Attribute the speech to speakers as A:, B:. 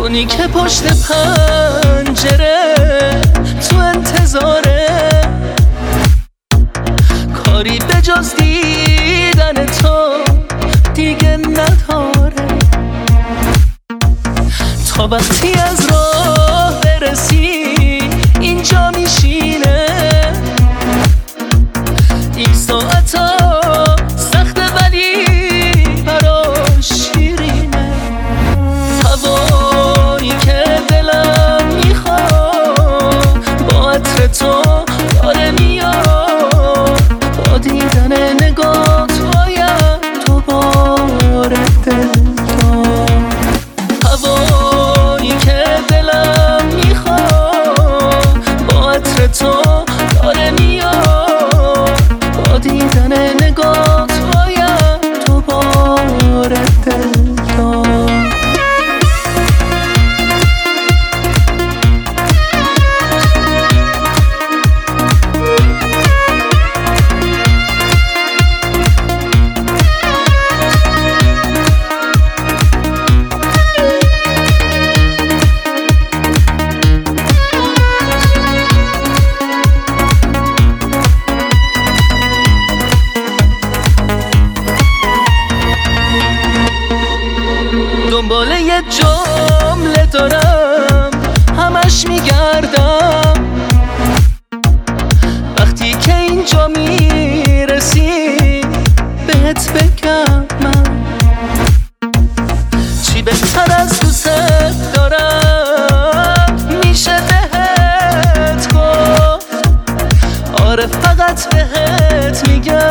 A: اونی که پشت پنجره تو انتظاره، کاری به جز دیدن تو دیگه نداره. تا وقتی از راه برسی اینجا میشینه، این ساعتا سخته ولی براش شیرینه. هوایی که دلم میخواد با عطر تو داره میاد، با دیدن نگات باید دوباره دل داد. هوایی که دلم میخواد با عطر تو داره میاد، با دیدن نگات باید دوباره دل داد. دنبال یه جمله دارم همش میگردم، وقتی که اینجا میرسی بهت بگم من چی بهتر از دوست دارم میشه بهت گفت. آره فقط بهت میگم